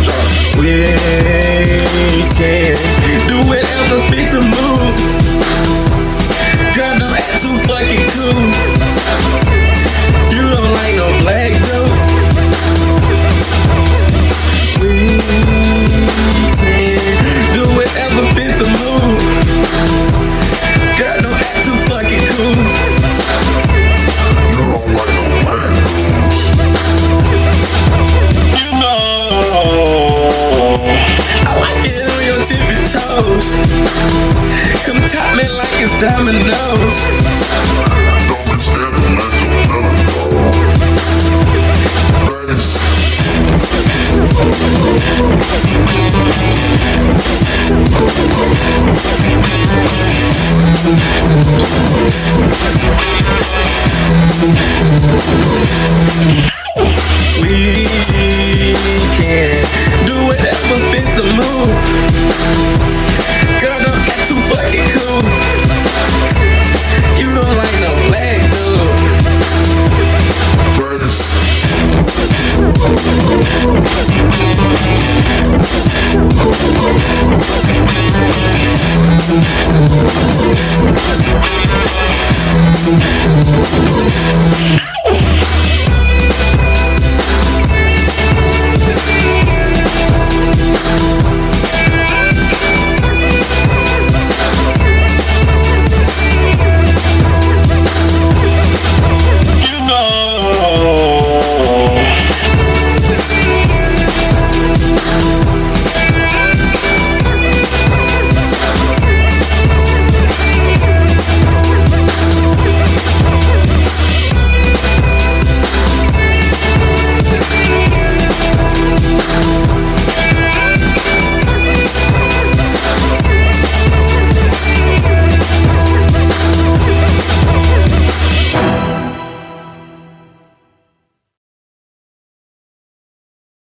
We can do whatever fit the mood. Girl, don't act too fucking cool. You don't like no black dude. We can do whatever fit the mood. Girl, don't act too fucking cool. You don't like no black dudes. You know I like it on your tippy toes. Come top me like it's dominoes. Don't be scared to let your feelings go. Face. We can do whatever fit the mood.